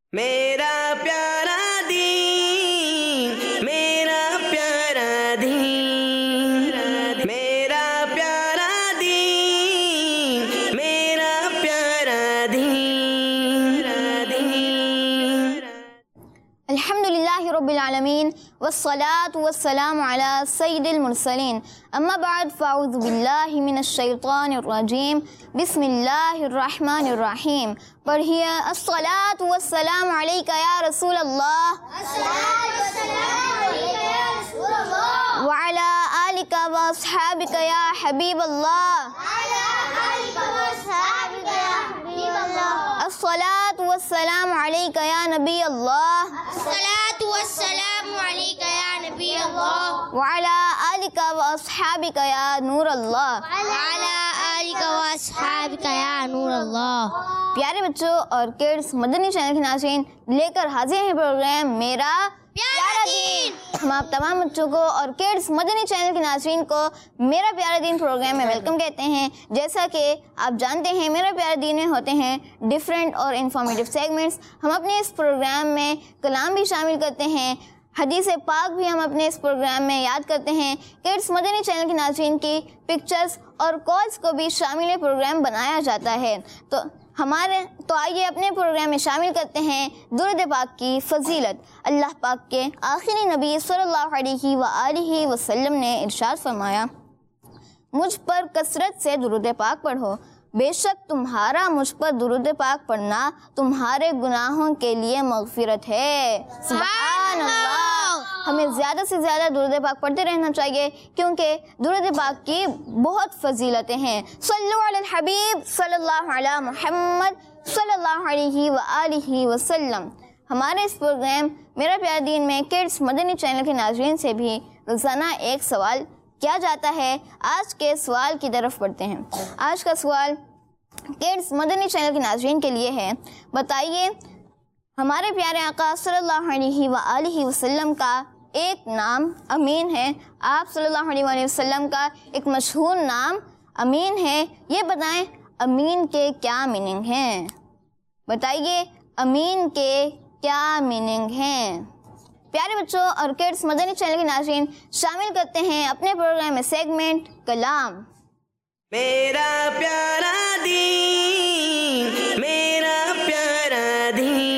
میرا پیارا دین، میرا پیارا دین، میرا پیارا دین، میرا پیارا دین۔ الحمدللہ رب العالمین والصلاة والسلام علی سید المرسلین، اما بعد فاعوذ باللہ من الشیطان الرجیم، بسم اللہ الرحمن الرحیم۔ پڑھیے الصلاة والسلام علیکہ یا رسول اللہ وعلی آلک واصحابک یا حبیب اللہ۔ الصلاة والسلام علیکہ یا نبی اللہ وعلی آلک واصحابک یا نور اللہ۔ پیارے بچوں اور کڈس، مدنی چینل کے ناظرین لے کر حاضر ہیں پروگرام میرا پیارا دین۔ ہم آپ تمام بچوں کو اور کڈس مدنی چینل کے ناظرین کو میرا پیارا دین پروگرام میں ویلکم کہتے ہیں۔ جیسا کہ آپ جانتے ہیں میرا پیارا دین میں ہوتے ہیں ڈیفرنٹ اور انفارمیٹیو سیگمنٹس۔ ہم اپنے اس پروگرام میں کلام بھی شامل کرتے ہیں، حدیث پاک بھی ہم اپنے اس پروگرام میں یاد کرتے ہیں، کڈس مدنی چینل کے ناظرین کی پکچرز اور کالز کو بھی شامل پروگرام بنایا جاتا ہے۔ تو آئیے اپنے پروگرام میں شامل کرتے ہیں درود پاک کی فضیلت۔ اللہ پاک کے آخری نبی صلی اللہ علیہ وآلہ وسلم نے ارشاد فرمایا، مجھ پر کثرت سے درود پاک پڑھو، بے شک تمہارا مجھ پر درود پاک پڑھنا تمہارے گناہوں کے لیے مغفرت ہے۔ سبحان اللہ۔ ہمیں زیادہ سے زیادہ درود پاک پڑھتے رہنا چاہیے کیونکہ درود پاک کی بہت فضیلتیں ہیں۔ صلو علی الحبیب صلی اللہ علی محمد صلی اللہ علیہ وآلہ وسلم۔ ہمارے اس پروگرام میرا پیارا دین میں کڈس مدنی چینل کے ناظرین سے بھی روزانہ ایک سوال کیا جاتا ہے۔ آج کے سوال کی طرف پڑھتے ہیں۔ آج کا سوال کڈس مدنی چینل کے ناظرین کے لیے ہے، بتائیے ہمارے پیارے آقا صلی اللہ علیہ وآلہ وسلم کا ایک نام امین ہے، آپ صلی اللہ علیہ وآلہ وسلم کا ایک مشہور نام امین ہے، یہ بتائیں امین کے کیا میننگ ہیں؟ بتائیے امین کے کیا میننگ ہیں؟ پیارے بچوں اور کڈس مدنی چینل کے ناظرین شامل کرتے ہیں اپنے پروگرام میں سیگمنٹ کلام۔ میرا پیارا دین، میرا پیارا دین۔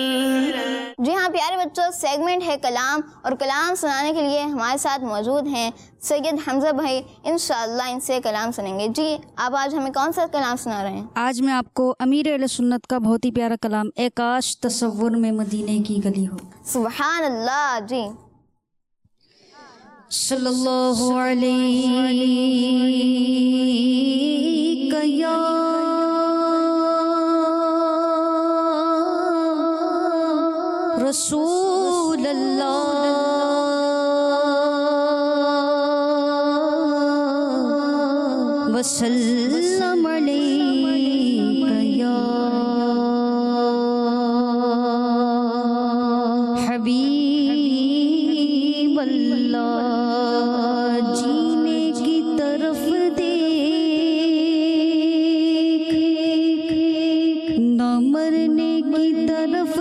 جی ہاں پیارے بچوں، سیگمنٹ ہے کلام، اور کلام سنانے کے لیے ہمارے ساتھ موجود ہیں سید حمزہ بھائی، انشاءاللہ ان سے کلام سنیں گے۔ جی آپ آج ہمیں کون سا کلام سنا رہے ہیں؟ آج میں آپ کو امیر اہل سنت کا بہت ہی پیارا کلام، اے کاش تصور میں مدینے کی گلی ہو۔ سبحان اللہ۔ جی صلی اللہ علیہ یا رسول اللہ وسلم علیکہ یا حبیب اللہ، جینے کی طرف دیکھ نہ مرنے کی طرف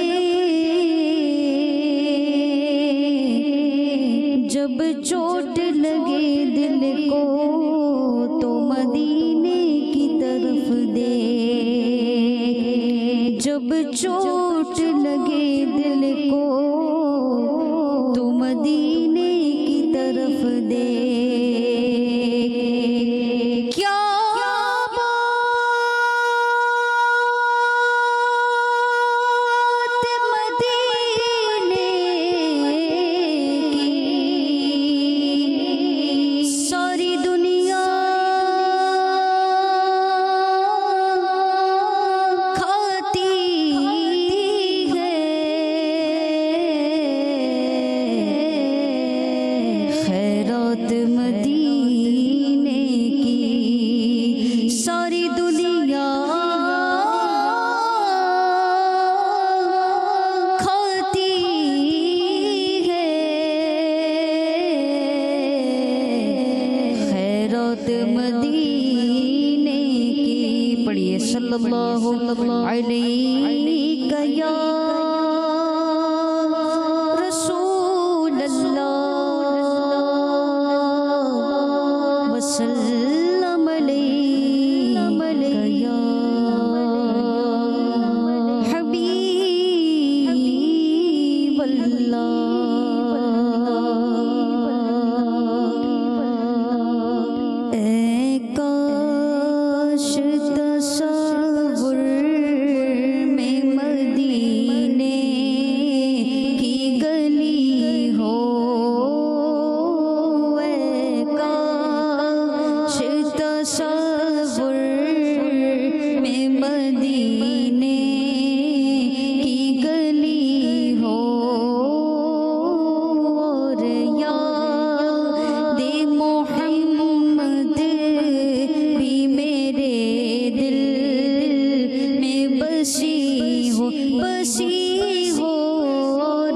دیکھ، جب چوٹ لگے دل کو تو مدینے کی طرف دیکھ، جب چوٹ لگے دل کو تو مدینے کی طرف دیکھ۔ کیا بات مدینے کی، ساری دنیا کھاتی ہے، خیرات مدینے کی، ساری دنیا کھاتی ہے، خیرات مدینے کی۔ پڑھیے صلی اللہ علیہ یا रसूल अल्लाह वसल्लम अलैका या हबीब अल्लाह। ऐ काश तसव्वुर में मदीने की गली हो, ऐ काश तसव्वुर में मदीने की गली हो, और याद मोहम्मद भी मेरे दिल में बसी हो, और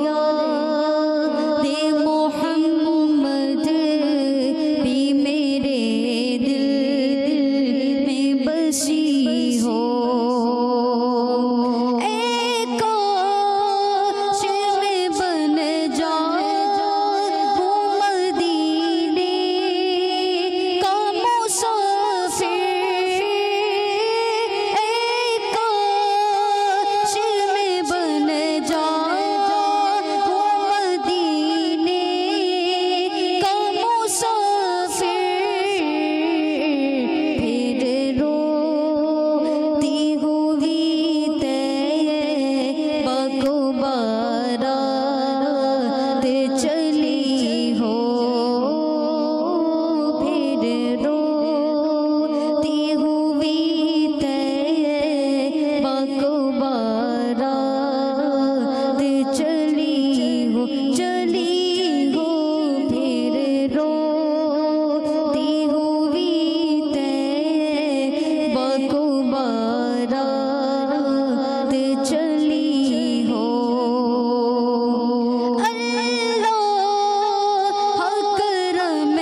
याद मोहम्मद भी मेरे दिल में बसी हो। ऐ काश मैं बन जाऊं मदीने का मुसाफिर, ऐ काश मैं बन जाऊं मदीने का मुसाफिर, फिर रोती हुई तैयबा को बारात चली हो, फिर रोती हुई तैयबा को बारात चली हो, फिर रोती हुई तैयबा को बारात चली हो। अल्लाह करम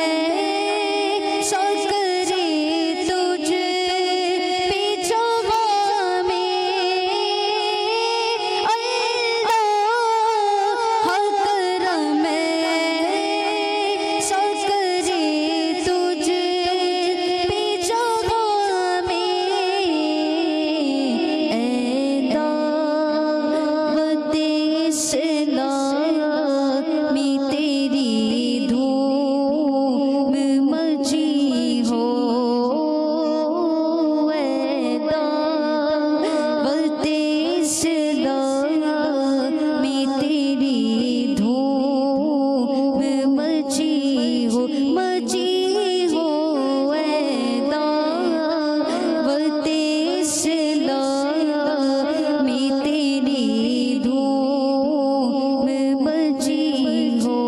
सकरे तुझ पे जवा में, अल्लाह करम सकरे तुझ पे जवा में, ऐ दावत इस्लामी तेरी धूम मची हो, ऐ दावत इस्लामी तेरी धूम मची हो, ऐ दावत इस्लामी तेरी धूम मची हो।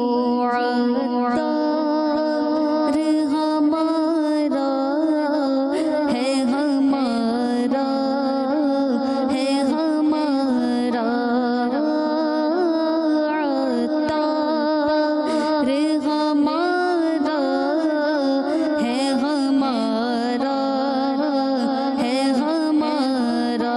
अत्तार हमारा है, हमारा है, हमारा अत्तार हमारा है, हमारा है, हमारा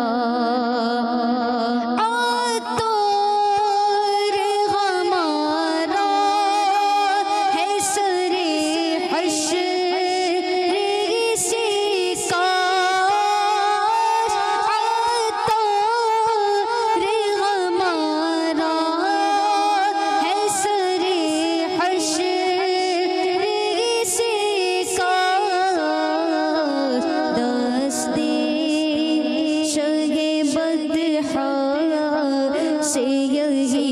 अत्तार हमारा है, सरे हश्र से कार, अत्तार हमारा है, सरे हश्र से कार, दस्ते शगे बदहा से यही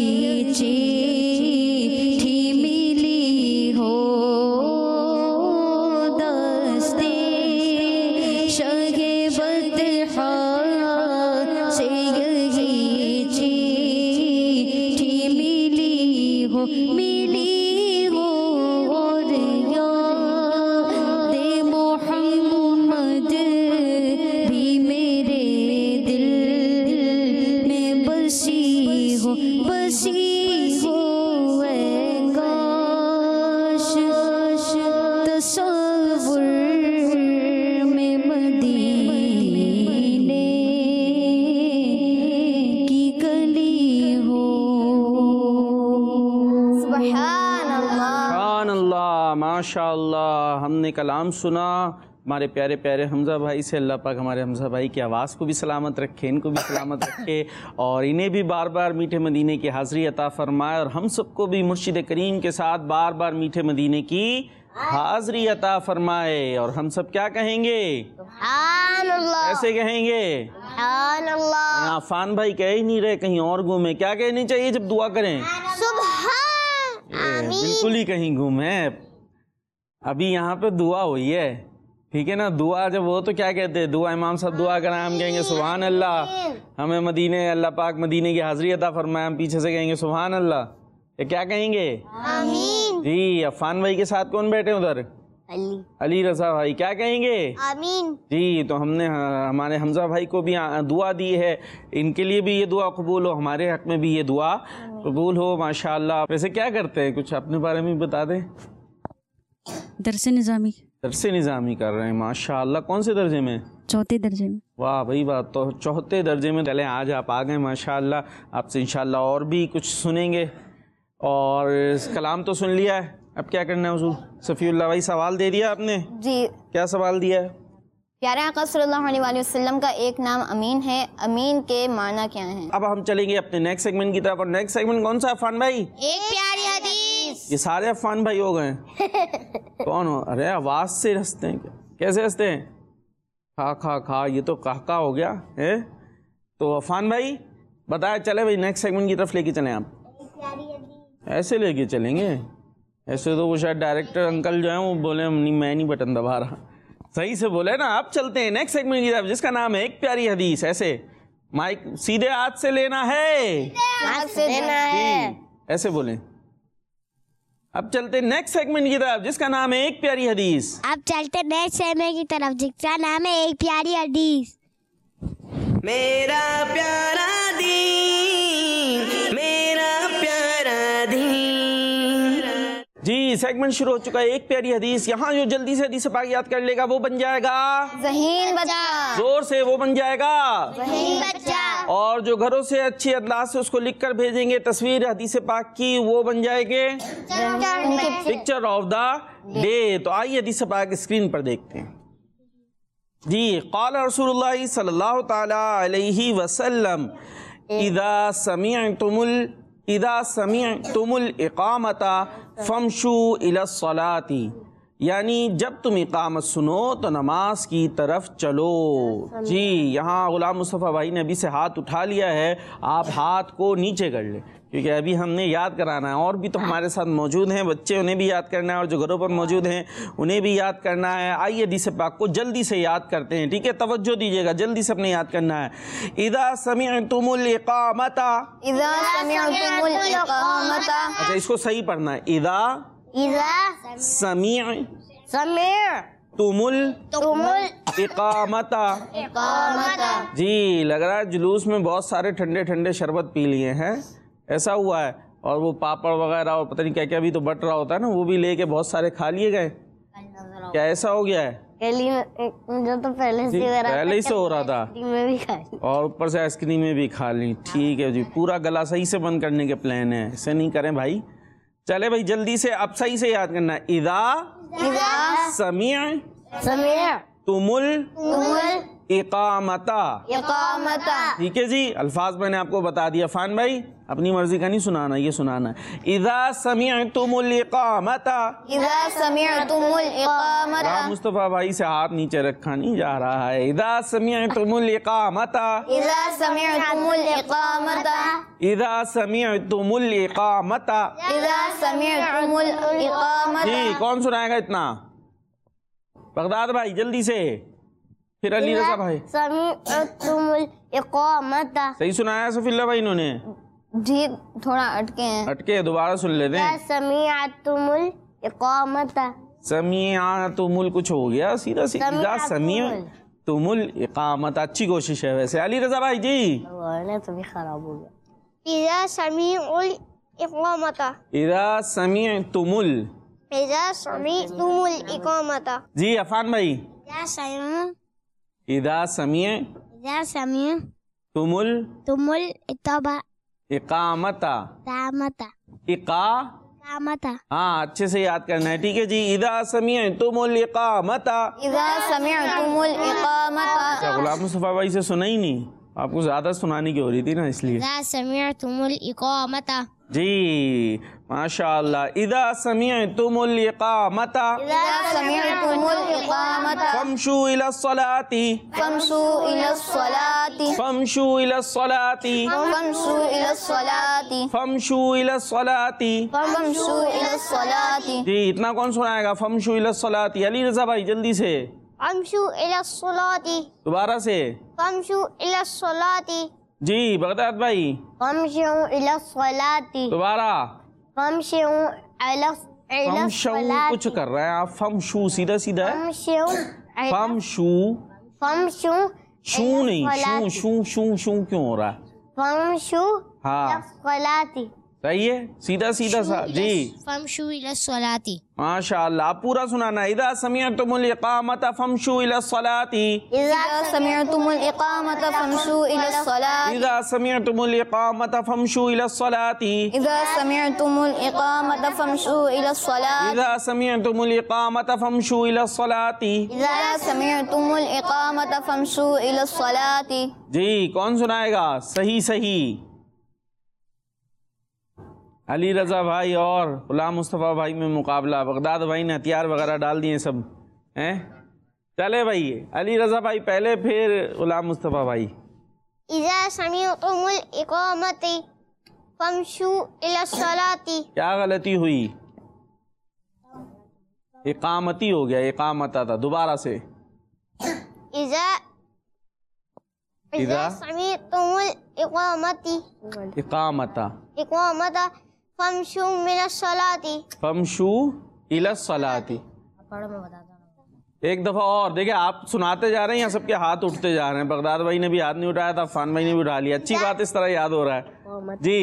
चिट्ठी मिली हो, दस्ते शगे बदहा से यही चिट्ठी मिली हो, और याद मोहम्मद भी मेरे दिल में बसी हो, ماشاءاللہ ہم نے کلام سنا ہمارے پیارے پیارے حمزہ بھائی سے. اللہ پاک ہمارے حمزہ بھائی کی آواز کو بھی سلامت رکھے, ان کو بھی سلامت رکھے, اور انہیں بھی بار بار میٹھے مدینے کی حاضری عطا فرمائے, اور ہم سب کو بھی مرشد کریم کے ساتھ بار بار میٹھے مدینے کی حاضری عطا فرمائے. اور ہم سب کیا کہیں گے؟ سبحان اللہ. ایسے کہیں گے؟ سبحان اللہ. یہاں عفان بھائی کہہ ہی نہیں رہے, کہیں اور گھومے. کیا کہنی چاہیے جب دعا کریں؟ سبحان. بالکل ہی کہیں گھومے. ابھی یہاں پہ دعا ہوئی ہے, ٹھیک ہے نا. دعا جب ہو تو کیا کہتے ہیں؟ دعا امام صاحب دعا کرائیں, ہم کہیں گے سبحان اللہ. ہمیں مدینے, اللہ پاک مدینے کی حاضری عطا فرمائے, ہم پیچھے سے کہیں گے سبحان اللہ. یہ کیا کہیں گے؟ آمین. جی عفان بھائی کے ساتھ کون بیٹھے ادھر؟ علی رضا بھائی. کیا کہیں گے؟ آمین. جی تو ہم نے ہمارے حمزہ بھائی کو بھی دعا دی ہے, ان کے لیے بھی یہ دعا قبول ہو, ہمارے حق میں بھی یہ دعا قبول ہو. ماشاءاللہ. ویسے کیا کرتے ہیں, کچھ اپنے بارے میں بتا دیں. درس نظامی درس نظامی کر رہے ہیں. ماشاءاللہ. کون سے درجے میں؟ چوتھے درجے میں. واہ بھائی بات, تو چوتھے درجے میں. چلیں آج آپ آ گئے ماشاءاللہ. آپ سے انشاءاللہ اور بھی کچھ سنیں گے, اور کلام تو سن لیا ہے, اب کیا کرنا ہے حضور؟ صفی اللہ بھائی سوال دے دیا آپ نے. جی. کیا سوال دیا ہے؟ پیارے آقا صلی اللہ علیہ وآلہ وسلم کا ایک نام امین ہے, امین کے معنی کیا ہیں؟ اب ہم چلیں گے اپنے نیکسٹ سیگمنٹ کی طرف. اور نیکسٹ سیگمنٹ کون سا عفان بھائی؟ ایک پیاری حدیث. یہ سارے عفان بھائی ہو گئے. کون ہو؟ ارے آواز سے ہنستے ہیں کیا؟ کیسے ہنستے ہیں؟ کھا کھا کھا, یہ تو کہکا ہو گیا ہے. تو عفان بھائی بتائیں, چلے بھائی نیکسٹ سیگمنٹ کی طرف لے کے چلیں. آپ ایسے لے کے چلیں گے؟ ایسے تو وہ شاید ڈائریکٹر انکل جو ہیں وہ بولے میں نہیں بٹن دبا رہا. صحیح سے بولے نا. آپ چلتے ہیں نیکسٹ سیگمنٹ کی طرف جس کا نام ہے ایک پیاری حدیث. ایسے مائک سیدھے ہاتھ سے لینا ہے, ہاتھ سے دینا ہے. ایسے بولیں. اب چلتے ہیں نیکسٹ سیگمنٹ کی طرف جس کا نام ہے ایک پیاری حدیث. اب چلتے نیکسٹ سیگمنٹ کی طرف جس کا نام ہے ایک پیاری حدیث. میرا پیارا دین, میرا پیارا دین. جی سیگمنٹ شروع ہو چکا ہے ایک پیاری حدیث. یہاں جو جلدی سے حدیث پاک یاد کر لے گا وہ بن جائے گا ذہین بچہ. زور سے, وہ بن جائے گا ذہین بچہ. اور جو گھروں سے اچھے انداز سے اس کو لکھ کر بھیجیں گے تصویر حدیث پاک کی, وہ بن جائے گے پکچر آف دا ڈے. تو آئیے حدیث پاک اسکرین پر دیکھتے ہیں. جی قال رسول اللہ صلی اللہ تعالی علیہ وسلم اذا سمعتم الاقامت فامشوا الى الصلاة, یعنی جب تم اقامت سنو تو نماز کی طرف چلو. جی یہاں غلام مصطفیٰ بھائی نے ابھی سے ہاتھ اٹھا لیا ہے, آپ ہاتھ کو نیچے کر لیں کیونکہ ابھی ہم نے یاد کرانا ہے. اور بھی تو ہمارے ساتھ موجود ہیں بچے, انہیں بھی یاد کرنا ہے, اور جو گھروں پر موجود ہیں انہیں بھی یاد کرنا ہے. آئیے حدیث پاک کو جلدی سے یاد کرتے ہیں, ٹھیک ہے؟ توجہ دیجیے گا, جلدی سے اپنے یاد کرنا ہے. اذا سمعتم الاقامت, اذا سمعتم الاقامت. اچھا اس کو صحیح پڑھنا ہے. اذا سمعتم الاقامت. جی لگ رہا ہے جلوس میں بہت سارے ٹھنڈے ٹھنڈے شربت پی لیے ہیں, ایسا ہوا ہے. اور وہ پاپڑ وغیرہ اور پتہ نہیں کیا کیا بھی تو بٹ رہا ہوتا ہے نا, وہ بھی لے کے بہت سارے کھا لیے گئے. کیا ایسا ہو گیا ہے؟ جو تو پہلے ہی سے ہو رہا تھا, اور اوپر سے آئس کریم بھی کھا لی. ٹھیک ہے جی, پورا گلا صحیح سے بند کرنے کے پلان ہے, ایسے نہیں کریں بھائی. چلے بھائی جلدی سے اب صحیح سے یاد کرنا ہے. اذا سمعتم الاقامت. ٹھیک ہے جی, الفاظ میں نے آپ کو بتا دیا. فان بھائی اپنی مرضی کا نہیں سنانا, یہ سنانا ہے. اذا سمعتم الاقامت. اذا سمعتم الاقامت. مصطفیٰ بھائی سے ہاتھ نیچے رکھا نہیں جا رہا ہے. اذا سمعتم الاقامت. اذا سمعتم الاقامت. اذا سمعتم الاقامت. اذا سمعتم الاقامت. جی کون سنائے گا اتنا؟ بغداد بھائی جلدی سے, پھر علی رضا بھائی. سمعتم الاقامت. صحیح سنایا صفی اللہ بھائی انہوں نے؟ جی تھوڑا اٹکے ہیں. اٹکے, دوبارہ سن لیتے ہیں. سمعتم الاقامت. سمعتم کچھ ہو گیا, سیدھا سیدھا. اذا سمعتم الاقامت. اچھی کوشش ہے ویسے. علی رضا بھائی جی تو بھی خراب ہو گیا. اذا سمعوا الاقامت. اذا سمعتم اذا سمعتم الاقامت. جی عفان بھائی. اذا سمعوا اذا سمعتم الاقامت. اقامت. इकामता हाँ, अच्छे से याद करना है, ठीक है जी। इदा समिअतुमुल इकामता, इज़ा समिअतुमुल इकामता। अच्छा, गुलाम मुस्तफा भाई से सुना ही नहीं, आपको ज्यादा सुनाने की हो रही थी ना, इसलिए। इज़ा समिअतुमुल इकामता, जी माशाअल्लाह। इदा समिअतुमुल इकामता इज़ा समिअतुमुल इकामता फमशू इलस्सलाती, फमशू इलस्सलाति, फमशू इलस्सलाती, फमशू इलस्सलाति, फमशू इलस्सलाती। फमशू इलस्सलाति। जी, इतना कौन सुनाएगा? फमशू इलस्सलाती। अली रजा भाई जल्दी से, फमशू इलस्सलाति, दोबारा से। फमशू इलस्सलाति, जी बगदाद भाई, फमशू इलस्सलाति, दोबारा। फमशू फमशू कुछ कर रहे हैं आप, फमशू सीधा सीधा है, फमशू, फमशू शू नहीं, शू शू शू शू क्यों हो रहा है? फमशू हाँ इलस्सलाति, सही है, सीधा सीधा सा। जी फमशू इलस्सलाति, माशाअल्लाह। आप पूरा सुनाना। इदा समिअतुमुल इकामता फमशू इलस्सलाती, इज़ा समिअतुमुल इकामता फमशू इलस्सलाति, इदा समिअतुमुल इकामता फमशू इलस्सलाती, इज़ा समिअतुमुल इकामता फमशू इलस्सलाति, इदा समिअतुमुल इकामता फमशू इलस्सलाती। इज़ा समिअतुमुल इकामता फमशू इलस्सलाति। जी कौन सुनाएगा? सही सही। अली रजा भाई और गुलाम मुस्तफ़ा भाई में मुकाबला। बगदाद भाई ने हथियार वगैरह डाल दिए सब हैं। चले भाई, अली रजा भाई पहले, फिर गुलाम मुस्तफ़ा भाई। इज़ा समिअतुमुल इकामति फमशू इलस्सलाति, क्या गलती हुई? इकामती हो गया, इकामता था, दोबारा से। इज़ा इज़ा समिअतुमुल इकामति इकामता इकामता फमशू मिनस्सलाति, फमशू इलस्सलाती। एक दफा और देखिए, आप सुनाते जा रहे हैं या सबके हाथ उठते जा रहे हैं? बगदाद भाई ने भी हाथ नहीं उठाया था, फान भाई ने भी उठा लिया। अच्छी बात, इस तरह याद हो रहा है जी।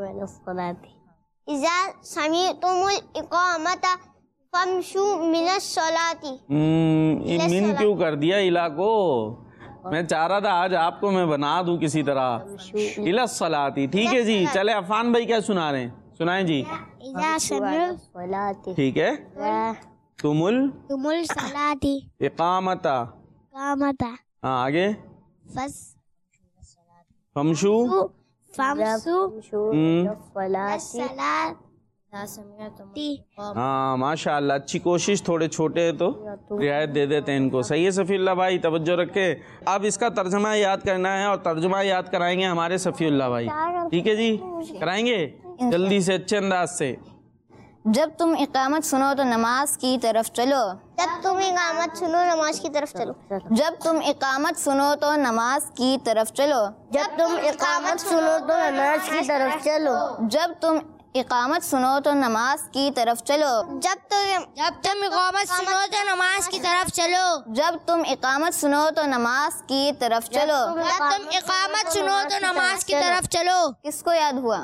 इज़ा समिअतुमुल इकामता फमशू मिनस्सलाति, मिन क्यों कर दिया इला को? मैं चाह रहा था आज आपको मैं बना दूं किसी तरह। इलस्सलाती, ठीक है जी। चले अफान भाई क्या सुना रहे हैं, सुनाएं जी। इज़ा समिअतुमुल ठीक है। तुमुल सलाति इकामता, इकामता हाँ आगे। फस फमशू फमशू हाँ माशाअल्लाह, अच्छी कोशिश। थोड़े छोटे हैं तो रियायत दे देते हैं इनको। सही है सफ़ीउल्लाह भाई, तवज्जो रखे। अब इसका तर्जुमा याद करना है और तर्जुमा याद कराएंगे हमारे सफ़ीउल्लाह भाई, ठीक है जी? कराएंगे जल्दी से, अच्छे अंदाज से। जब तुम इकामत सुनो तो नमाज की तरफ चलो, जब तुम इकामत सुनो नमाज की तरफ चलो, जब तुम इकामत सुनो तो नमाज की तरफ चलो, जब तुम इकामत सुनो तो नमाज की तरफ चलो, जब तुम इकामत सुनो तो नमाज की तरफ चलो, जब तुम इकामत सुनो तो नमाज की तरफ चलो, जब तुम इकामत सुनो तो नमाज की तरफ चलो। जब तुम इकामत सुनो तो नमाज की तरफ चलो। किसको याद हुआ?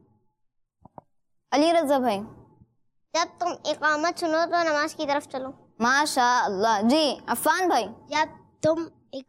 अली रजा भाई। जब तुम इकामत सुनो तो नमाज की तरफ चलो। माशा अल्लाह जी। अफान भाई। जब तुम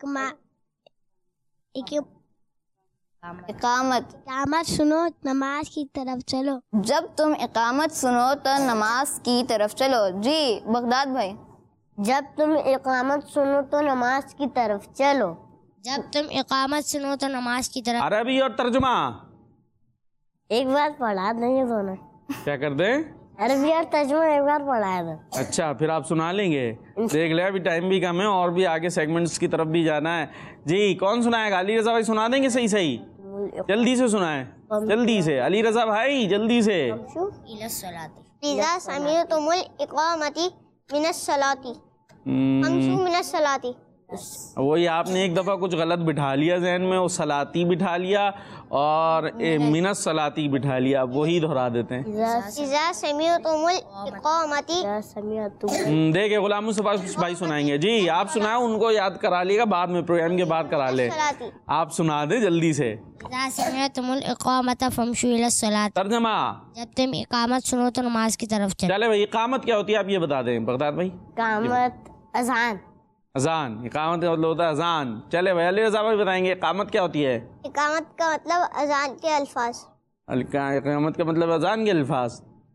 इकामत सुनो नमाज की तरफ चलो, जब तुम इकामत सुनो तो नमाज की तरफ चलो। जी बगदाद भाई। जब तुम इकामत सुनो तो नमाज की तरफ चलो, जब तुम इकामत सुनो तो नमाज की तरफ। अरबी और तर्जुमा एक बार पढ़ा देंगे दोनों। क्या कर दें? अरबी और तर्जुमा एक बार पढ़ाया था। अच्छा, फिर आप सुना लेंगे। देख ले, अभी टाइम भी कम है और भी आगे सेगमेंट्स की तरफ भी जाना है जी। कौन सुनाएगा? अली रजा भाई सुना देंगे? सही सही जल्दी से सुनाए, जल्दी से अली रजा भाई, जल्दी से। इज़ा समिअतुमुल इकामति मिनस्सलाति फमशू मिनस्सलाति। वही आपने एक दफ़ा कुछ गलत बिठा लिया जहन में, वो सलाती बिठा लिया और मिनस सलाती बिठा लिया, वही दोहरा देते हैं। इज़ा समिअतुमुल इकामति। देखिए गुलाम मुस्तफा भाई सुनाएंगे जी। आप सुनाए, उनको याद करा लिएगा, बाद में प्रोग्राम के बाद करा ले। आप सुना दे जल्दी से। इज़ा समिअतुमुल इकामता फमशू इलस्सलात। तर्जमा। जब तुम इकामत सुनो तो नमाज की तरफ चलो। चले भाई, इकामत क्या होती है आप ये बता दें बगदाद भाई। इकामत अज़ान। अजान, इकामत का मतलब होता है अजान। चले भाई, अली रज़ा भाई बताएंगे इकामत क्या होती है। इकामत का मतलब अज़ान के अल्फाज। इकामत का मतलब अजान के अल्फाज,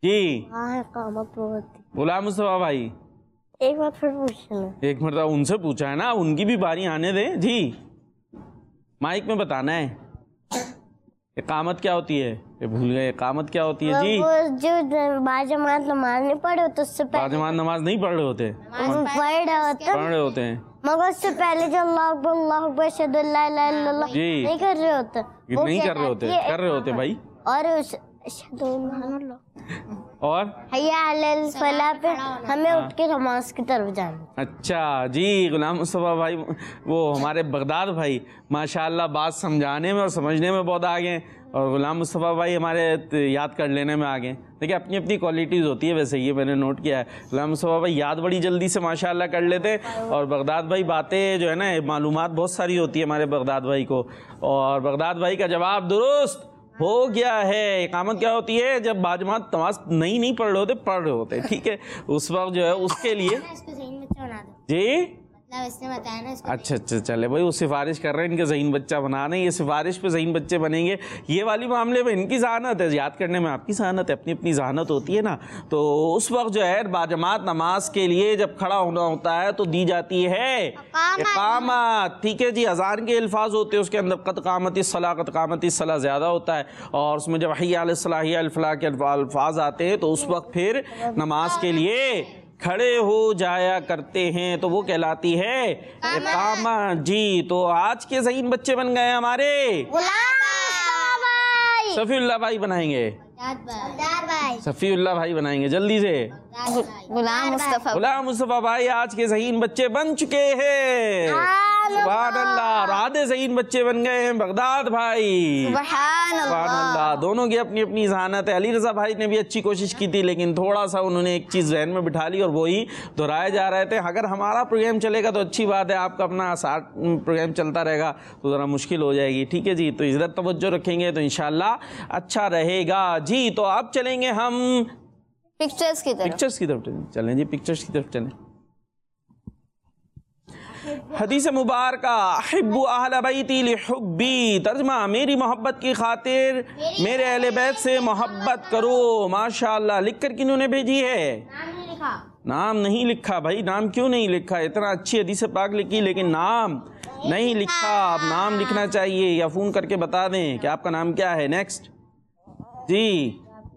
جی ہاں اقامت بہت. غلام مصطفیٰ بھائی ایک بار پھر پوچھنا. ایک مرتبہ ان سے پوچھا ہے نا, ان کی بھی باری آنے دیں. جی مائک میں بتانا ہے اقامت کیا ہوتی ہے. یہ بھول گئے اقامت کیا ہوتی ہے. جی وہ جو باجماعت نماز نہیں پڑھے ہوتے اس سے پہلے باجماعت نماز نہیں پڑھ رہے ہوتے, پڑھ رہے ہوتے ہیں مگر اس سے پہلے جو اللہ اکبر اشہد ان لا الہ الا اللہ جی نہیں کر رہے ہوتے, نہیں کر رہے ہوتے, کر رہے ہوتے بھائی. اور اشہد ان اور حیا علی الفلاح پہ ہمیں اٹھ کے نماز کی طرف جانا. اچھا جی غلام مصطفیٰ بھائی وہ ہمارے بغداد بھائی ماشاءاللہ بات سمجھانے میں اور سمجھنے میں بہت آگے ہیں, اور غلام مصطفیٰ بھائی ہمارے یاد کر لینے میں آگے ہیں. دیکھیں اپنی اپنی کوالٹیز ہوتی ہے, ویسے یہ میں نے نوٹ کیا ہے. غلام مصطفیٰ بھائی یاد بڑی جلدی سے ماشاءاللہ کر لیتے, اور بغداد بھائی باتیں جو ہے نا معلومات بہت ساری ہوتی ہے ہمارے بغداد بھائی کو. اور بغداد بھائی کا جواب درست ہو گیا ہے. اقامت کیا ہوتی ہے؟ جب باجماعت نماز نہیں پڑھ رہے ہوتے, پڑھ رہے ہوتے, ٹھیک ہے, اس وقت جو ہے اس کے لیے. جی اچھا چلے بھائی, وہ سفارش کر رہے ہیں ان کے ذہین بچہ بنا رہے ہیں, یہ سفارش پہ ذہین بچے بنیں گے. یہ والی معاملے میں ان کی ذہانت ہے, یاد کرنے میں آپ کی ذہانت ہے, اپنی اپنی ذہانت ہوتی ہے نا. تو اس وقت جو ہے باجماعت نماز کے لیے جب کھڑا ہونا ہوتا ہے تو دی جاتی ہے اقامت, ٹھیک ہے جی. اذان کے الفاظ ہوتے ہیں اس کے اندر, قد قامت الصلاۃ, قد قامت الصلاۃ زیادہ ہوتا ہے, اور اس میں جب حی علی الصلاۃ حی علی الفلاح کے الفاظ آتے ہیں تو اس وقت پھر نماز کے لیے کھڑے ہو جایا کرتے ہیں, تو وہ کہلاتی ہے اقامت. جی تو آج کے ذہین بچے بن گئے ہمارے صفی اللہ بھائی بنائیں گے, صفی اللہ بھائی بنائیں گے جلدی سے. غلام مصطفیٰ بھائی آج کے ذہین بچے بن چکے ہیں, سبحان اللہ. اور آدھے ذہین بچے بن گئے ہیں بغداد بھائی, سبحان اللہ. دونوں کی اپنی اپنی ذہانت ہے. علی رضا بھائی نے بھی اچھی کوشش کی تھی, لیکن تھوڑا سا انہوں نے ایک چیز ذہن میں بٹھا لی اور وہی دہرائے جا رہے تھے. اگر ہمارا پروگرام چلے گا تو اچھی بات ہے, آپ کا اپنا پروگرام چلتا رہے گا تو ذرا مشکل ہو جائے گی, ٹھیک ہے جی. تو ادھر توجہ رکھیں گے تو انشاءاللہ اچھا رہے گا. جی تو اب چلیں گے ہم پکچرز کی طرف چلیں. جی پکچرز کی طرف چلیں. حدیث مبارکہ احب اہل بیتی لحبی, ترجمہ میری محبت کی خاطر میرے اہل بیت سے محبت کرو. ماشاءاللہ. لکھ کر کنہوں نے بھیجی ہے؟ نام نہیں لکھا بھائی. نام کیوں نہیں لکھا؟ اتنا اچھی حدیث پاک لکھی لیکن نام نہیں لکھا. اب نام لکھنا چاہیے, یا فون کر کے بتا دیں کہ آپ کا نام کیا ہے. نیکسٹ جی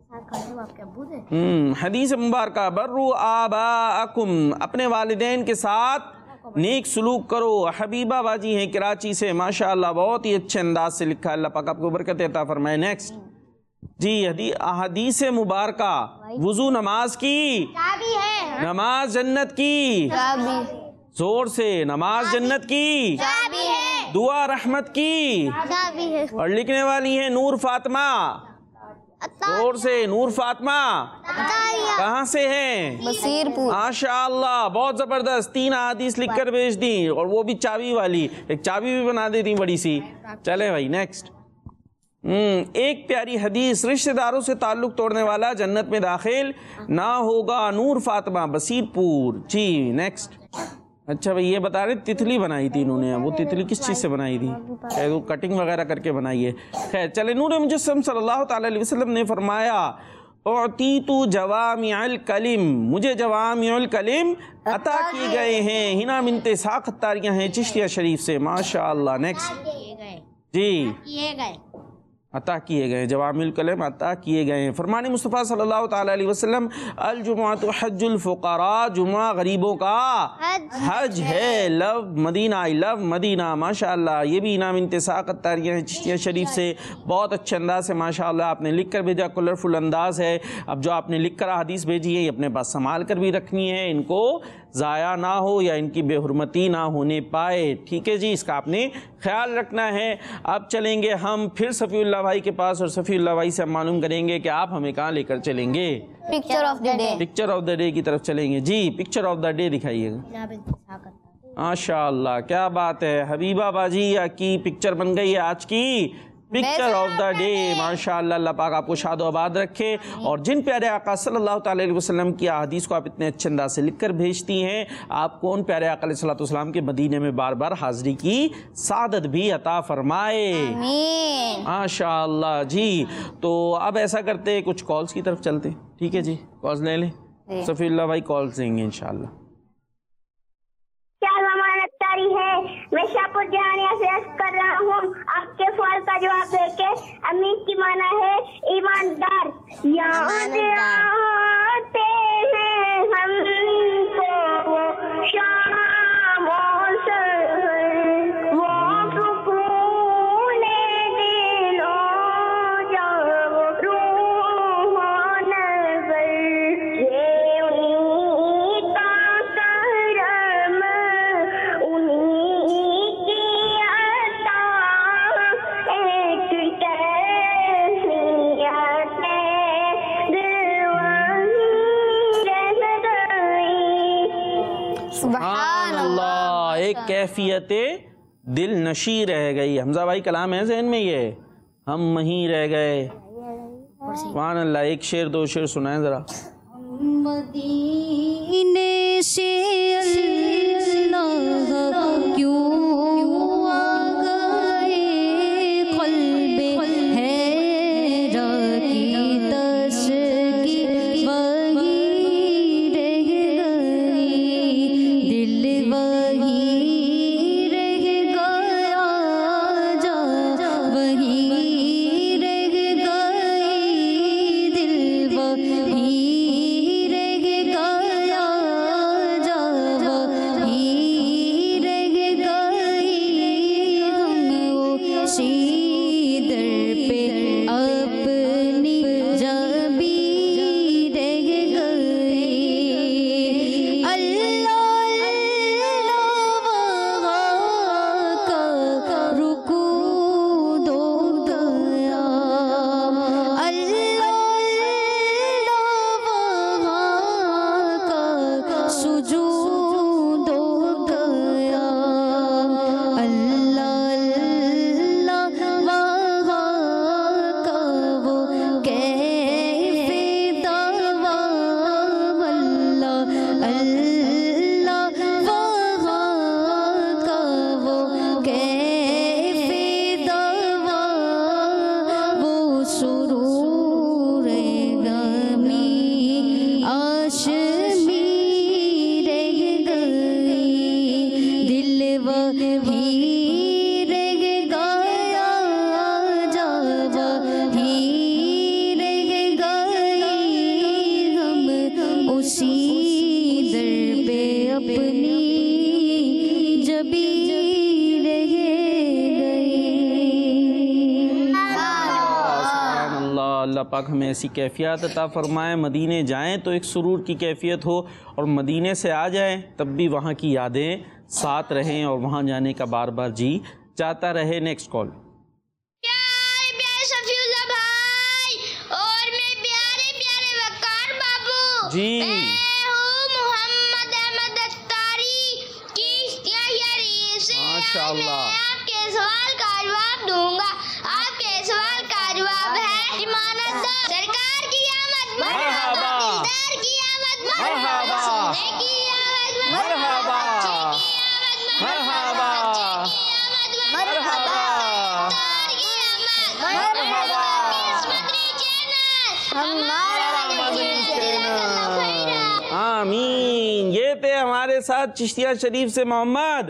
حدیث مبارکہ برو آباءکم, اپنے والدین کے ساتھ نیک سلوک کرو. حبیبہ باجی ہیں کراچی سے, ماشاءاللہ بہت ہی اچھے انداز سے لکھا. اللہ پاک آپ کو برکت عطا فرمائے. نیکسٹ جی حدیث مبارکہ وضو نماز کی نماز جنت کی, زور سے نماز جنت کی, دعا رحمت کی, اور لکھنے والی ہیں نور فاطمہ, زور سے نور فاطمہ. کہاں سے ہیں؟ بصیر پور. ماشاءاللہ بہت زبردست. 3 احادیث لکھ کر بھیج دی, اور وہ بھی چابی والی, ایک چابی بھی بنا دیتی بڑی سی. چلے بھائی نیکسٹ. ایک پیاری حدیث, رشتہ داروں سے تعلق توڑنے والا جنت میں داخل نہ ہوگا. نور فاطمہ بصیر پور. جی نیکسٹ. اچھا بھائی یہ بتا رہے تتلی بنائی تھی انہوں نے, وہ تتلی کس چیز سے بنائی تھی؟ شاید وہ کٹنگ وغیرہ کر کے بنائی ہے. خیر چلے. نور مجسم صلی اللہ تعالی علیہ وسلم نے فرمایا اعطیت جوامع الکلم, مجھے جوامع الکلم عطا کیے گئے ہیں. ہنا بنت اسحاق ختاریہ ہیں چشتیہ شریف سے. ماشاءاللہ. نیکسٹ جی عطا کیے گئے, جوامع الکلم عطا کیے گئے ہیں. فرمان مصطفیٰ صلی اللہ تعالی علیہ وسلم الجمعۃ حج الفقراء, جمعہ غریبوں کا حج ہے. لو مدینہ, آئی لو مدینہ. ماشاءاللہ. یہ بھی انعام انتساق اتاریہ ہیں چشتیہ شریف سے, بہت اچھے انداز سے ماشاءاللہ آپ نے لکھ کر بھیجا, کلرفل انداز ہے. اب جو آپ نے لکھ کر حدیث بھیجی ہے یہ اپنے پاس سنبھال کر بھی رکھنی ہے, ان کو ضائع نہ ہو یا ان کی بے حرمتی نہ ہونے پائے, ٹھیک ہے جی. اس کا آپ نے خیال رکھنا ہے. اب چلیں گے ہم پھر صفی اللہ بھائی کے پاس, اور صفی اللہ بھائی سے ہم معلوم کریں گے کہ آپ ہمیں کہاں لے کر چلیں گے. Picture of the day. Picture of the day کی طرف چلیں گے. جی پکچر آف دا ڈے دکھائیے گا. ماشاءاللہ کیا بات ہے. حبیبہ باجی کی پکچر بن گئی ہے آج کی پکچر آف دا ڈے. ماشاءاللہ, اللہ پاک آپ کو شاد و آباد رکھے. اور جن پیارے آقا صلی اللہ تعالی علیہ وسلم کی احادیث کو آپ اتنے اچھے انداز سے لکھ کر بھیجتی ہیں, آپ کو ان پیارے آقا علیہ السلام کے مدینے میں بار بار حاضری کی سعادت بھی عطا فرمائے. ماشاءاللہ جی. تو اب ایسا کرتے کچھ کالز کی طرف چلتے. ٹھیک ہے جی, کالز لے لیں. صفی اللہ بھائی کالز دیں گے انشاءاللہ. ہے میں شاپور جہانیہ سے عرض کر رہا ہوں. آپ کے سوال کا جواب دے کے امین کی معنی ہے ایماندار. یاد آتے ہیں ہم کو وہ شام و سحر, وہ سکون دل و جب روح و نظر, یہ انہیں کا کرم سبحان اللہ, ایک کیفیت دل نشی رہ گئی. حمزہ بھائی کلام ہے ذہن میں, یہ ہم وہیں رہ گئے. سبحان اللہ. ایک شعر دو شعر سنائیں ذرا. مدینے سے اللہ کیوں آ گئے, قلب حیرہ کی تشکیل وہی رہ گئی, دل وہی رہ گیا, جا وہی رہ گئی, دل وہی اللہ پاک ہمیں ایسی کیفیت عطا فرمائے. مدینے جائیں تو ایک سرور کی کیفیت ہو, اور مدینے سے آ جائیں تب بھی وہاں کی یادیں ساتھ رہیں اور وہاں جانے کا بار بار جی چاہتا رہے. Next call. جی ماشاءاللہ. آپ کے سوال کا جواب دوں گا. آپ کے سوال کا جواب ہے ایماندار. سرکار کی آمد مرحبا, سرکار کی آمد مرحبا, سونے کی آمد مرحبا, مرحبا, مرحبا, سرکار کی آمد مرحبا. آمین. یہ تھے ہمارے ساتھ چشتیہ شریف سے محمد.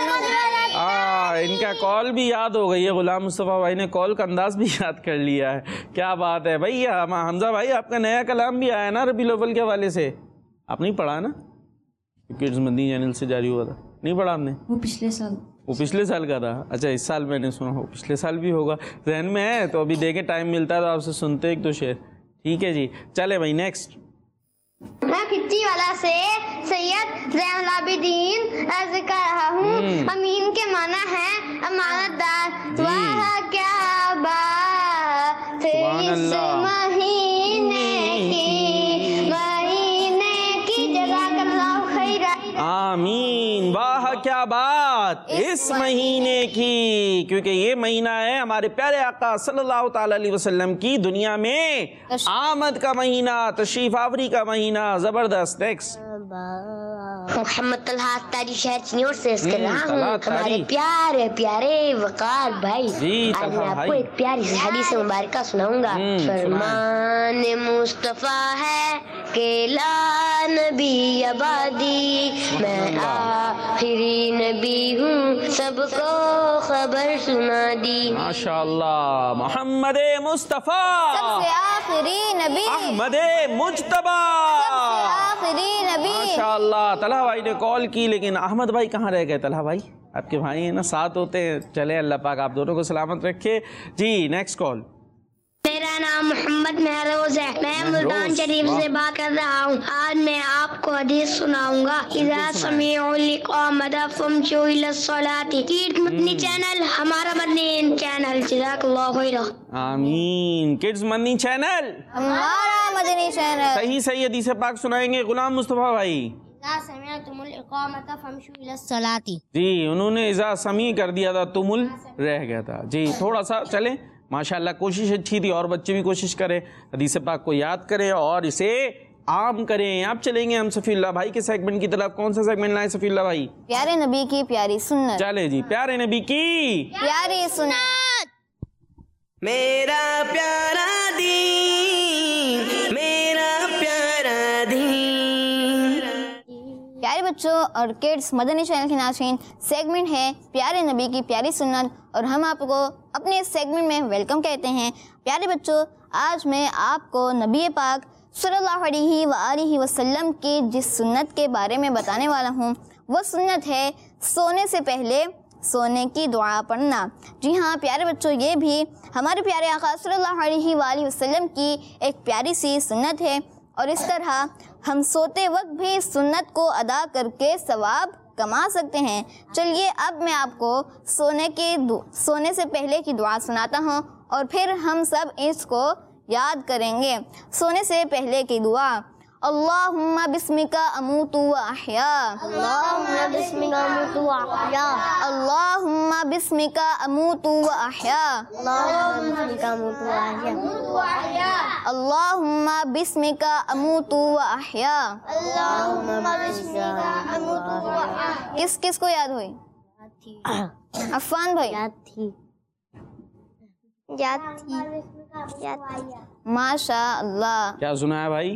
ان کا کال بھی یاد ہو گئی ہے. غلام مصطفیٰ بھائی نے کال کا انداز بھی یاد کر لیا ہے. کیا بات ہے بھائی. حمزہ بھائی آپ کا نیا کلام بھی آیا نا ربیع الاول کے حوالے سے, آپ نہیں پڑھا نا, کڈز مدنی چینل سے جاری ہوا تھا, نہیں پڑھا آپ نے؟ وہ پچھلے سال, وہ پچھلے سال کا تھا. اچھا اس سال میں نے سنا ہو, پچھلے سال بھی ہوگا, ذہن میں ہے تو ابھی دیکھیں ٹائم ملتا ہے تو آپ سے سنتے ایک دو شعر. ٹھیک ہے جی, چلے بھائی نیکسٹ. میں پھچی والا سے سید زین العابدین عرض کر رہا ہوں. امین کے معنی ہے امانت دار. واہ کیا بات اس مہینے کی, جزاک اللہ خیر. آمین. واہ کیا بات बरकत इस महीने की, क्योंकि ये महीना है हमारे प्यारे आका सल्लल्लाहु ताला अलैहि वसल्लम की दुनिया में आमद का महीना, तशरीफ आवरी का महीना। जबरदस्त। नेक्स्ट। मोहम्मद तलहा तारी शहर चिन्नौर से कर रहा हूँ। हमारे प्यारे प्यारे वकार भाई, आज मैं आपको एक प्यारी सी हदीस मुबारका सुनाऊंगा। फरमान मुस्तफा है कि ला नबी आबादी, मैं आखिरी नबी हूँ, सबको खबर सुना दी। माशाअल्लाह। मोहम्मद मुस्तफा सबसे आखिरी नबी, अहमद मुज्तबा, आखिरी नबी। माशाअल्लाह। तलहा भाई ने कॉल की, लेकिन अहमद भाई कहाँ रह गए? तलहा भाई आपके भाई हैं ना, साथ होते हैं। चले, अल्लाह पाक आप दोनों को सलामत रखे जी। Next call. मेरा नाम मोहम्मद महरोज है, मैं मुल्तान शरीफ से बात कर रहा हूँ। आज मैं आपको हदीस सुनाऊंगा। इज़ा समीउल इक़ामत फमशू इलस्सलाति। किड्स मदनी चैनल हमारा मदनी चैनल। जज़ाकल्लाहु खैरन। आमीन। किड्स मदनी चैनल हमारा मदनी चैनल। सही सही हदीस पाक सुनाएंगे गुलाम मुस्तफा भाई जी। उन्होंने इज़ा समी कर दिया था, तुमुल रह गया था जी। थोड़ा सा चले, माशाल्लाह कोशिश अच्छी थी, और बच्चे भी कोशिश करें, हदीस पाक को याद करें और इसे आम करें। अब चलेंगे हम सफीउल्लाह भाई के सेगमेंट की तरफ। कौन सा सेगमेंट लाए सफीउल्लाह भाई? प्यारे नबी की प्यारी सुन्नत। चले जी, प्यारे नबी की प्यारी सुन्नत। मेरा प्यारा दीन, मेरा प्यारा दीन। प्यारे बच्चों और किड्स मदनी चैनल के नाज़रीन, सेगमेंट है प्यारे नबी की प्यारी सुन्नत और हम आपको अपने इस सेगमेंट में वेलकम कहते हैं। प्यारे बच्चों, आज मैं आपको नबी पाक सल्लल्लाहु अलैहि वसल्लम की जिस सुन्नत के बारे में बताने वाला हूँ, वो सुन्नत है सोने से पहले सोने की दुआ पढ़ना। जी हाँ प्यारे बच्चों, ये भी हमारे प्यारे आका सल्लल्लाहु अलैहि वसल्लम की एक प्यारी सी सुन्नत है और इस तरह हम सोते वक्त भी सुन्नत को अदा करके सवाब कमा सकते हैं। चलिए अब मैं आपको सोने से पहले की दुआ सुनाता हूँ और फिर हम सब इसको याद करेंगे। सोने से पहले की दुआ। अल्लाहुम्मा बिस्मिका अमूतु व अहया, अल्लाहुम्मा बिस्मिका अमूतु व अहया, अल्लाहुम्मा बिस्मिका अमूतु व अहया, अल्लाहुम्मा बिस्मिका अमूतु व अहया, अल्लाहुम्मा बिस्मिका अमूतु व अहया। अल्लाहुम्मा बिस्मिका अमूतु व अहया। किस किस को याद हुई? अफान भाई याद थी। माशा अल्लाह। क्या सुना है भाई?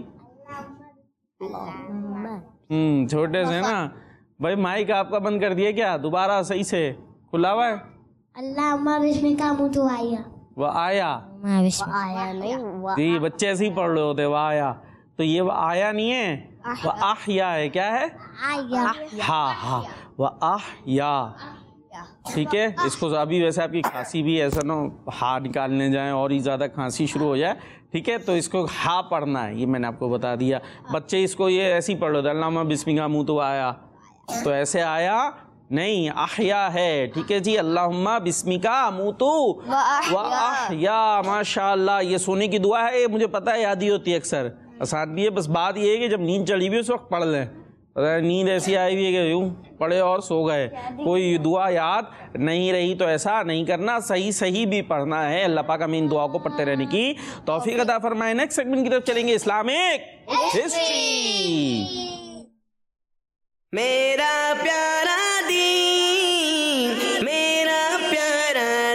छोटे से ना भाई। माइक आपका बंद कर दिया क्या? दोबारा सही से खुला हुआ है। अल्लाहुम्मा बिस्मिका अमूतु व अहया। वह आया आया नहीं, जी, बच्चे ऐसे ही पढ़ रहे होते, वह आया। तो ये वह आया नहीं है, वह आह्या है। क्या है? आया। हाँ हाँ, वह आह्या। ठीक है, इसको अभी वैसे आपकी खांसी भी ऐसा ना हा निकालने जाएं और ही ज़्यादा खांसी शुरू हो जाए, ठीक है, तो इसको हा पढ़ना है, ये मैंने आपको बता दिया। बच्चे इसको ये ऐसे ही पढ़ लो, अल्लाहुम्मा बिस्मिका मुँह तो आया, तो ऐसे आया नहीं, आह्या है। ठीक है जी, अल्लाहुम्मा बिस्मिका मुँह तो व आह्या। माशाअल्लाह, ये सोने की दुआ है, ये मुझे पता है, याद ही होती है अक्सर, आसान भी है। बस बात ये है कि जब नींद चढ़ी हुई उस वक्त पढ़ लें। नींद ऐसी आई हुई है कि यूँ पढ़े और सो गए, कोई दुआ याद नहीं रही, तो ऐसा नहीं करना, सही सही भी पढ़ना है। अल्लाह पाक हमें इन दुआओं को पढ़ते रहने की तौफीक अता फरमाए। नेक्स्ट सेगमेंट की तरफ चलेंगे, इस्लामिक हिस्ट्री। मेरा प्यारा दीन, मेरा प्यारा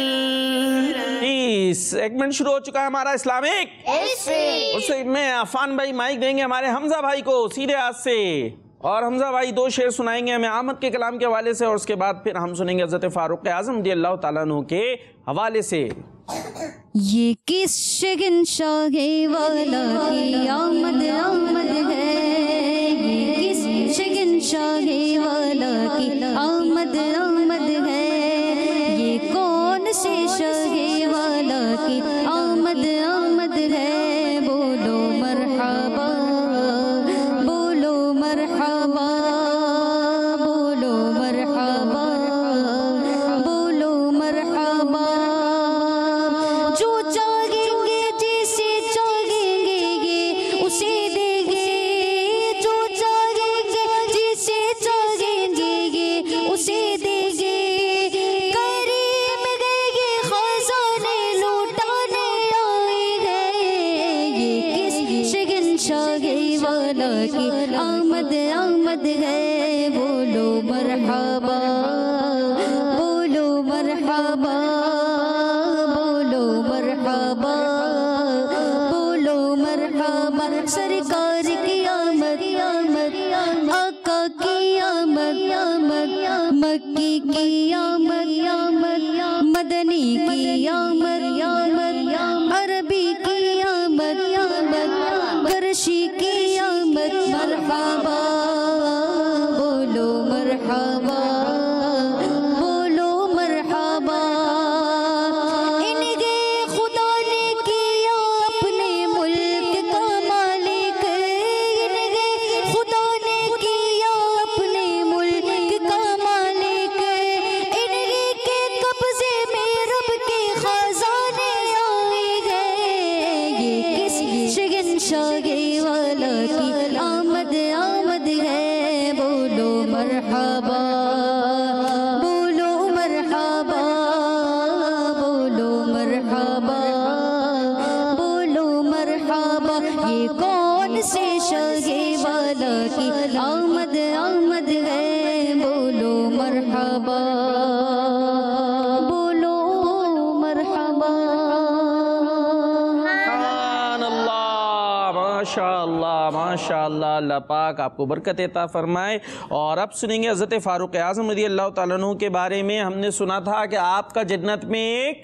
दीन। सेगमेंट शुरू हो चुका है हमारा इस्लामिक हिस्ट्री। उसमें अफान भाई माइक देंगे हमारे हमजा भाई को सीधे हाथ से, और हमजा भाई 2 शेर सुनाएंगे हमें अहमद के कलाम के हवाले से, और उसके बाद फिर हम सुनेंगे हज़रत फारूक आज़म रज़ियल्लाहु ताला अन्हु के हवाले से। ये किस शहंशाह वाला की आमद आमद है, ये किस शहंशाह वाला की आमद आमद है, ये कौन से शाह वाला की आमद आमद है। बोलो मरहबा, बोलो मरहबा, बोलो मरहबा, बोलो मरहबा। जो चाहेंगे जिसे चाहेंगे ये उसे देंगे, जो चाहेंगे जिसे चाहेंगे ये उसे देंगे। والا کی آمد آمد ہے، بولو مرحبا بولو مرحبا بولو مرحبا بولو مرحبا، سرکار کی آمد آمد، آقا کی آمد آمد، مکی کی آمد آمد، مدنی کی آمد آمد، عربی کی آمد آمد، کرشی کی آمد، مرحبا بولو مرحبا بولو مرحبا۔ انگے خدا نے کیا اپنے ملک کا مالک، انگے خدا نے کیا اپنے ملک کا مالک، انگے کے قبضے میں رب کے خزانے آئے گئے، یہ کس شہنشاہ والا کی آمد آمد ہے، بولو مرحبا بولو مرحبا بولو مرحبا بولو مرحبا، یہ کون سے شاہ والا کی آمد آمد ہے، بولو مرحبا بولو مرحبا۔ سبحان اللہ، ماشاء اللہ ماشاء اللہ، اللہ پاک آپ کو برکت عطا فرمائے۔ اور اب سنیں گے حضرت فاروق اعظم رضی اللہ تعالیٰ عنہ کے بارے میں۔ ہم نے سنا تھا کہ آپ کا جنت میں ایک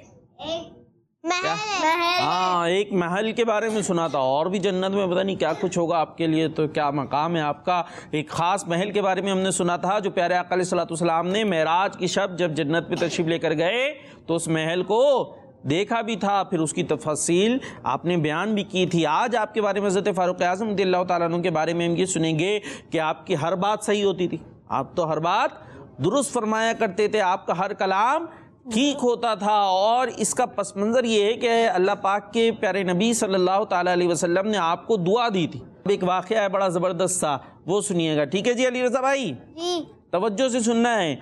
ایک محل کے بارے میں سنا تھا، اور بھی جنت میں پتہ نہیں کیا کچھ ہوگا آپ کے لیے، تو کیا مقام ہے آپ کا۔ ایک خاص محل کے بارے میں ہم نے سنا تھا جو پیارے آقا علیہ الصلوۃ والسلام نے معراج کی شب جب جنت میں تشریف لے کر گئے تو اس محل کو دیکھا بھی تھا، پھر اس کی تفصیل آپ نے بیان بھی کی تھی۔ آج آپ کے بارے میں حضرت فاروق اعظم رضی اللہ تعالیٰ عنہ کے بارے میں ہم یہ سنیں گے کہ آپ کی ہر بات صحیح ہوتی تھی، آپ تو ہر بات درست فرمایا کرتے تھے، آپ کا ہر کلام ٹھیک ہوتا تھا۔ اور اس کا پس منظر یہ ہے کہ اللہ پاک کے پیارے نبی صلی اللہ تعالیٰ علیہ وسلم نے آپ کو دعا دی تھی۔ ایک واقعہ ہے بڑا زبردست سا، وہ سنیے گا، ٹھیک ہے جی علی رضا بھائی؟ جی توجہ سے سننا ہے۔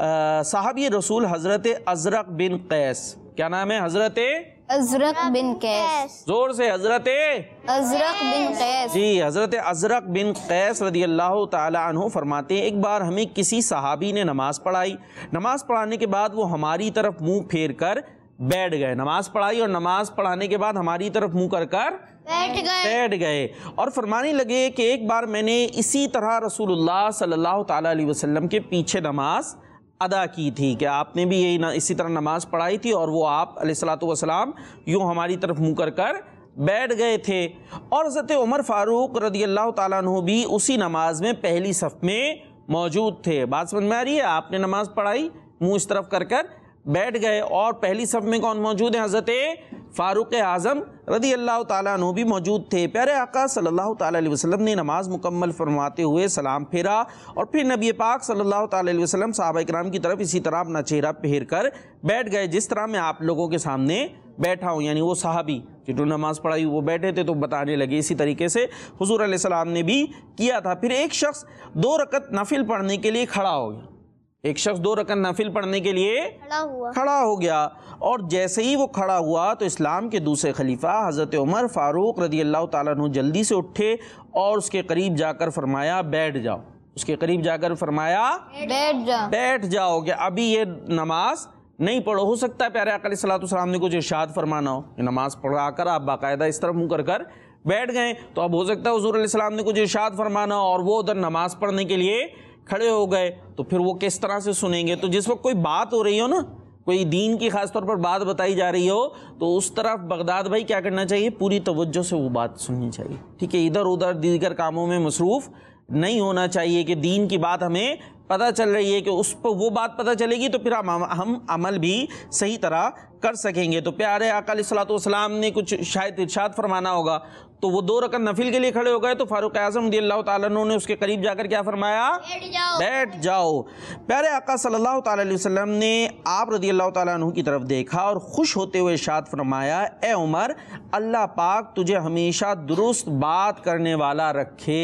صحابی رسول حضرت ازرق بن قیس، کیا نام ہے؟ حضرت ازرق بن قیس، زور سے، حضرت ازرق بن قیس، جی حضرت ازرق بن قیس رضی اللہ تعالی عنہ فرماتے ہیں ایک بار ہمیں کسی صحابی نے نماز پڑھائی، نماز پڑھانے کے بعد وہ ہماری طرف منہ پھیر کر بیٹھ گئے، نماز پڑھائی اور نماز پڑھانے کے بعد ہماری طرف منہ کر کر بیٹھ گئے، اور فرمانے لگے کہ ایک بار میں نے اسی طرح رسول اللہ صلی اللہ تعالی علیہ وسلم کے پیچھے نماز ادا کی تھی، کہ آپ نے بھی یہی اسی طرح نماز پڑھائی تھی اور وہ آپ علیہ الصلوۃ والسلام یوں ہماری طرف منہ کر کر بیٹھ گئے تھے۔ اور حضرت عمر فاروق رضی اللہ تعالیٰ عنہ بھی اسی نماز میں پہلی صف میں موجود تھے۔ بات سمجھ میں آ رہی ہے؟ آپ نے نماز پڑھائی، منہ اس طرف کر کر بیٹھ گئے، اور پہلی صف میں کون موجود ہیں؟ حضرت فاروق اعظم رضی اللہ تعالیٰ عنہ بھی موجود تھے۔ پیارے آقا صلی اللہ تعالیٰ علیہ وسلم نے نماز مکمل فرماتے ہوئے سلام پھیرا، اور پھر نبی پاک صلی اللہ تعالیٰ علیہ وسلم صحابہ کرام کی طرف اسی طرح اپنا چہرہ پھیر کر بیٹھ گئے جس طرح میں آپ لوگوں کے سامنے بیٹھا ہوں، یعنی وہ صحابی جنہوں نے نماز پڑھائی وہ بیٹھے تھے تو بتانے لگے، اسی طریقے سے حضور علیہ السلام نے بھی کیا تھا۔ پھر ایک شخص 2 رکعت نفل پڑھنے کے لیے کھڑا ہو گیا، ایک شخص 2 رکعت نفل پڑھنے کے لیے کھڑا ہو گیا، اور جیسے ہی وہ کھڑا ہوا تو اسلام کے دوسرے خلیفہ حضرت عمر فاروق رضی اللہ تعالیٰ عنہ جلدی سے اٹھے اور اس کے قریب جا کر فرمایا بیٹھ جاؤ، اس کے قریب جا کر فرمایا بیٹھ جاؤ، کہ ابھی یہ نماز نہیں پڑھو۔ ہو سکتا ہے پیارے آقا علیہ الصلوۃ والسلام نے کچھ ارشاد فرمانا ہو، کہ نماز پڑھا کر آپ باقاعدہ اس طرح منہ کر کر بیٹھ گئے، تو اب ہو سکتا ہے حضور علیہ السلام نے کچھ ارشاد فرمانا ہو اور وہ ادھر نماز پڑھنے کے لیے کھڑے ہو گئے، تو پھر وہ کس طرح سے سنیں گے؟ تو جس وقت کوئی بات ہو رہی ہو نا، کوئی دین کی خاص طور پر بات بتائی جا رہی ہو، تو اس طرف بغداد بھائی کیا کرنا چاہیے؟ پوری توجہ سے وہ بات سننی چاہیے، ٹھیک ہے؟ ادھر ادھر دیگر کاموں میں مصروف نہیں ہونا چاہیے، کہ دین کی بات ہمیں پتہ چل رہی ہے کہ اس پر وہ بات پتہ چلے گی تو پھر ہم عمل بھی صحیح طرح کر سکیں گے۔ تو پیارے آقا علیہ الصلوۃ والسلام نے کچھ شاید ارشاد فرمانا ہوگا، تو وہ 2 رکعت نفل کے لیے کھڑے ہو گئے، تو فاروق اعظم رضی اللہ تعالیٰ عنہ نے اس کے قریب جا کر کیا فرمایا؟ بیٹھ جاؤ۔ پیارے آقا صلی اللہ تعالیٰ علیہ وسلم نے آپ رضی اللہ تعالیٰ عنہ کی طرف دیکھا اور خوش ہوتے ہوئے ارشاد فرمایا، اے عمر، اللہ پاک تجھے ہمیشہ درست بات کرنے والا رکھے۔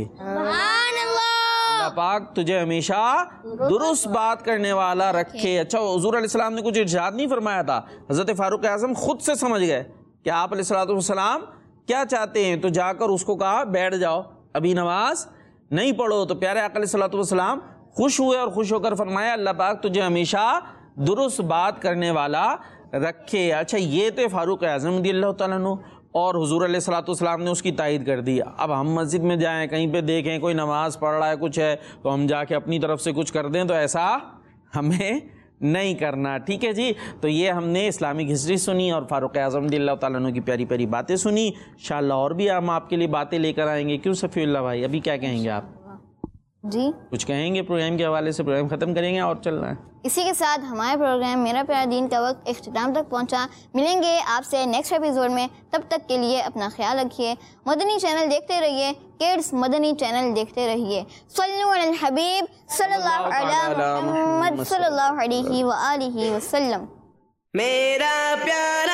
اللہ پاک تجھے ہمیشہ درست بات کرنے والا رکھے۔ اچھا، حضور علیہ السلام نے کچھ ارشاد نہیں فرمایا تھا، حضرت فاروق اعظم خود سے سمجھ گئے کہ آپ علیہ الصلوۃ والسلام کیا چاہتے ہیں، تو جا کر اس کو کہا بیٹھ جاؤ۔ ابھی نماز نہیں پڑھو. تو پیارے آقا علیہ الصلوۃ والسلام خوش ہوئے اور خوش ہو کر فرمایا اللہ پاک تجھے ہمیشہ درست بات کرنے والا رکھے. اچھا یہ تو فاروق اعظم رضی اللہ تعالیٰ عنہ, اور حضور علیہ الصلوۃ والسلام نے اس کی تائید کر دی. اب ہم مسجد میں جائیں, کہیں پہ دیکھیں کوئی نماز پڑھ رہا ہے کچھ ہے, تو ہم جا کے اپنی طرف سے کچھ کر دیں, تو ایسا ہمیں نہیں کرنا. ٹھیک ہے جی. تو یہ ہم نے اسلامک ہسٹری سنی اور فاروق اعظم رضی اللہ تعالیٰ عنہ کی پیاری پیاری باتیں سنی. انشاءاللہ اور بھی ہم آپ کے لیے باتیں لے کر آئیں گے. کیوں صفی اللہ بھائی, ابھی کیا کہیں گے آپ؟ جی کچھ کہیں گے پروگرام کے حوالے سے؟ پروگرام ختم کریں گے اور چل رہا ہے. اسی کے ساتھ ہمارے پروگرام میرا پیارا دین کا وقت اختتام تک پہنچا. ملیں گے آپ سے نیکسٹ ایپیسوڈ میں. تب تک کے لیے اپنا خیال رکھیے. مدنی چینل دیکھتے رہیے, کڈس مدنی چینل دیکھتے رہیے. صلو علی الحبیب صلی اللہ علی محمد صلی اللہ علیہ وآلہ وسلم. میرا پیارا